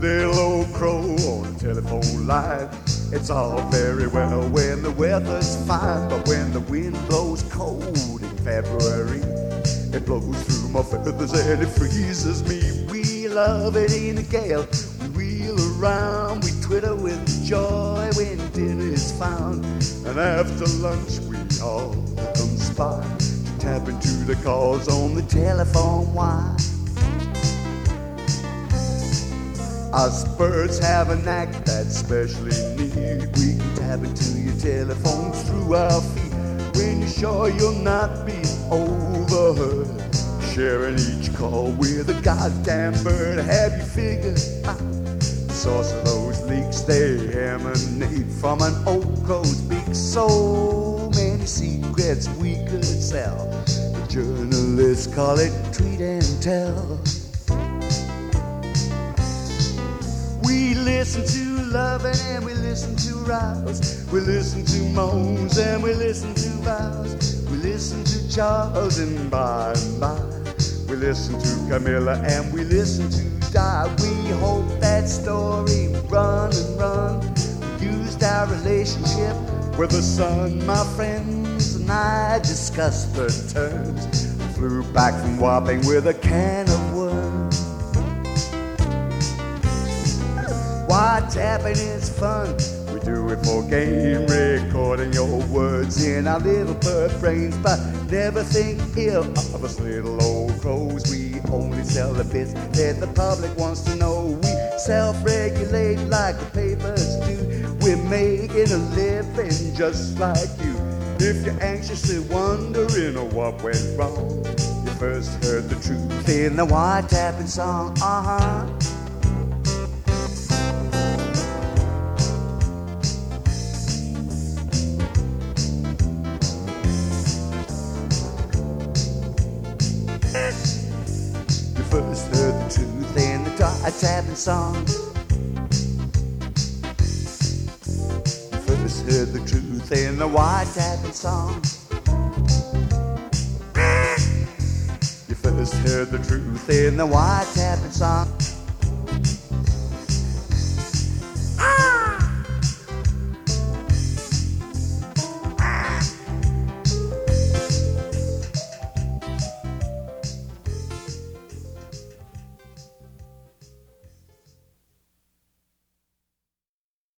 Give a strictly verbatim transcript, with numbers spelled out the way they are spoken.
little old crow on the telephone line. It's all very well when the weather's fine, but when the wind blows cold in February, it blows through my feathers and it freezes me. We love it in a gale. We wheel around, we twitter with joy when dinner is found. And after lunch we all conspire to tap into the calls on the telephone wire. Us birds have a knack that's specially neat. We can tap into your telephones through our feet. When you're sure you'll not be overheard, sharing each call with a goddamn bird. Have you figured out the source of those leaks? They emanate from an old crow's beak. So many secrets we could sell. The journalists call it tweet and tell. We listen to loving and we listen to rouse. We listen to moans and we listen to vows. We listen to Charles and by and by we listen to Camilla and we listen to Di. We hope that story run and run. We used our relationship with the sun. My friends and I discussed the terms. Flew back from Wapping with a can of worms. Wiretapping is fun. We do it for game, recording your words in our little bird brains, but never think ill of us little old crows. We only sell the bits that the public wants to know. We self-regulate like the papers do. We're making a living just like you. If you're anxiously wondering what went wrong, you first heard the truth in the wiretapping song. Uh-huh. First heard the truth in the wiretapping song. You first heard the truth in the wiretapping song. You first heard the truth in the wiretapping song.